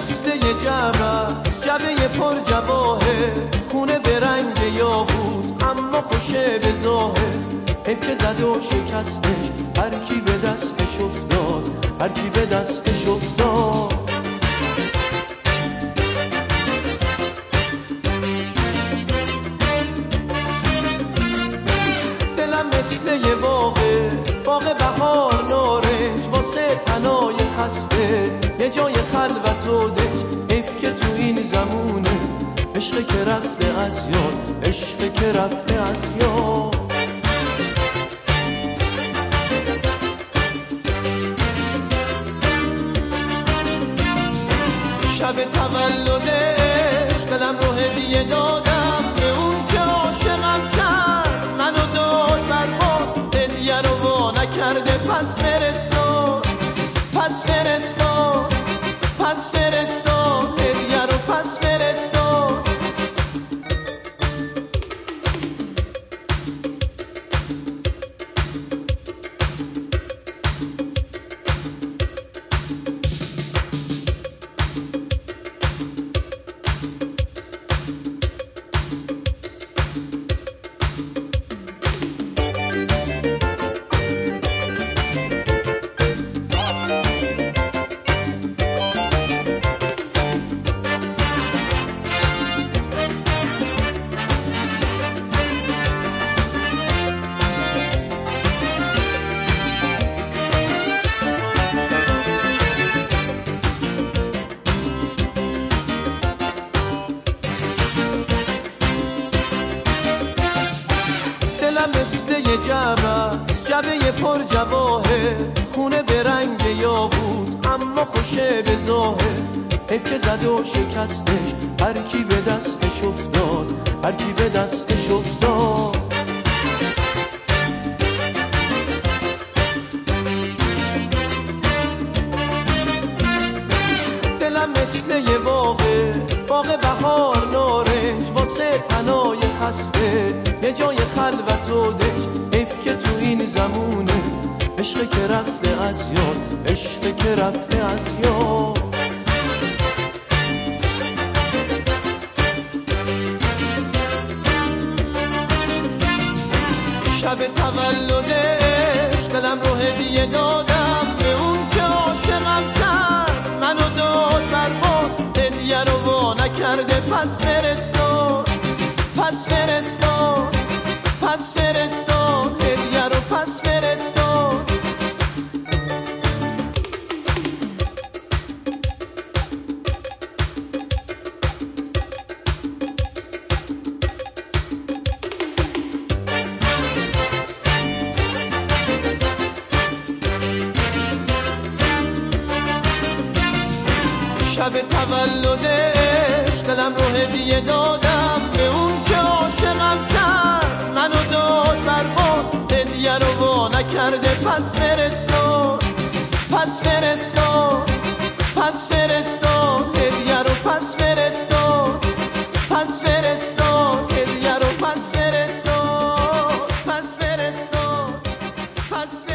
مثل یه جعبه پر جواهر، خونه به رنگ یاقوت اما خوشه به ظاهر. حیف که زد و شکستش، هر کی به دستش افتاد، هر کی به دستش افتاد. دلم مثل یه باغ بهار نارنج، واسه تنای خسته یه جای خلوت و دنج. حیف که تو این زمونه عشق که رفته از یاد، عشق که رفته از یاد. شب تولدش دلم رو هدیه دادم به اون که عاشقم کرد، منو داد برباد، هدیه رو وا نکرده. پس فرستاد، پس فرستاد، پس فرستاد، هدیه رو پس فرستاد. مثل یه جعبه پر جواهر، خونه به رنگ یاقوت اما خوشه به ظاهر. حیف که زد و شکستش، هر کی به دستش افتاد، هر کی به دستش افتاد. دلم مثل یه باغ بهار نارنج، واسه تنای خسته یه جای خلوت و دنج. حیف که تو این زمونه عشق که رفته از یاد، عشق که رفته از یاد. شب تولدش دلم رو هدیه دادم به اون که عاشقم کرد، منو داد برباد، هدیه رو وا نکرده. پس فرستاد، پس فرستاد، پس فرستاد، هدیه رو پس فرستاد. شب تولدش دلم رو هدیه دادم به اون که عاشقم کرد، منو داد برباد، هدیه رو وا نکرده. پس فرستاد، پس فرستاد، پس فرستاد، هدیه رو پس فرستاد، پس فرستاد، هدیه رو پس فرستاد، پس فرستاد، پس